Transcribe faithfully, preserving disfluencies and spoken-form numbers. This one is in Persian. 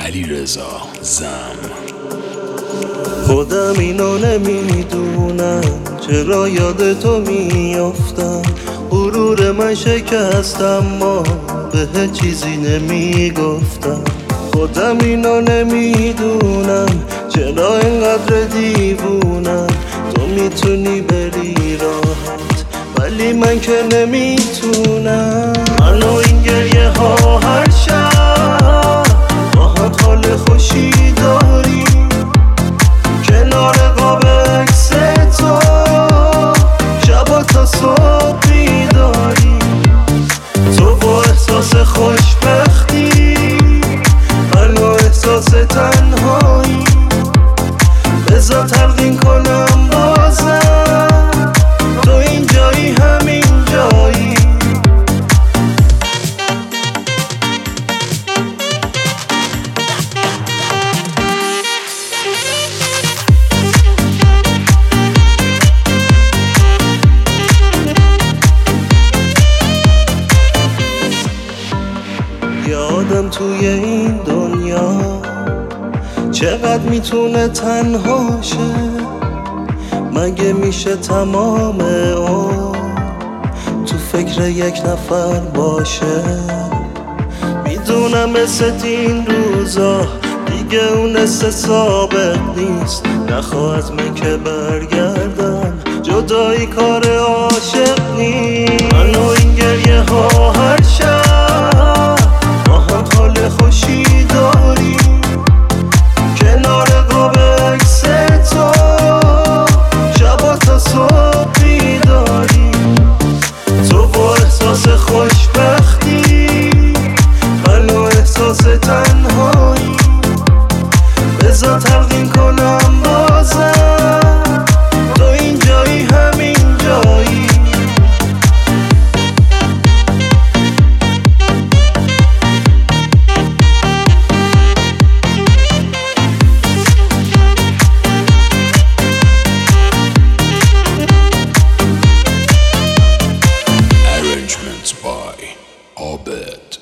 علیرضا زم. خودم اینو نمیدونم چرا یاد تو میافتم، غرور من شکست اما به چیزی نمیگفتم. خودم اینو نمیدونم چرا اینقدر دیوونم، تو میتونی بری راحت ولی من که نمیتونم. من و این گریه ها هر شب با هم حال خوشی داریم، کنار قاب عکس تو شبا تا صبح بیداریم. تو با احساس خوشبختی، من با احساس تنهایی، بذار تلقین کنم بازم تو اینجایی همین جایی. یه آدم توی این دنیا چقدر میتونه تنها شه، مگه میشه تمام عمر تو فکر یک نفر باشه؟ میدونم مثل این روزا دیگه اون حس سابق نیست، نخواه از من که برگردم، جدایی کار عاشق نیست. من و این گریه ها هر شب با هم حال خوشی داریم، کنار قاب عکس تو شبا تا صبح بیداریم. تو با احساس خوشبختی، من و احساس تنهایی، بذار تلقین کنم بازم تو اینجایی همین جایی. Arrangements by Obed.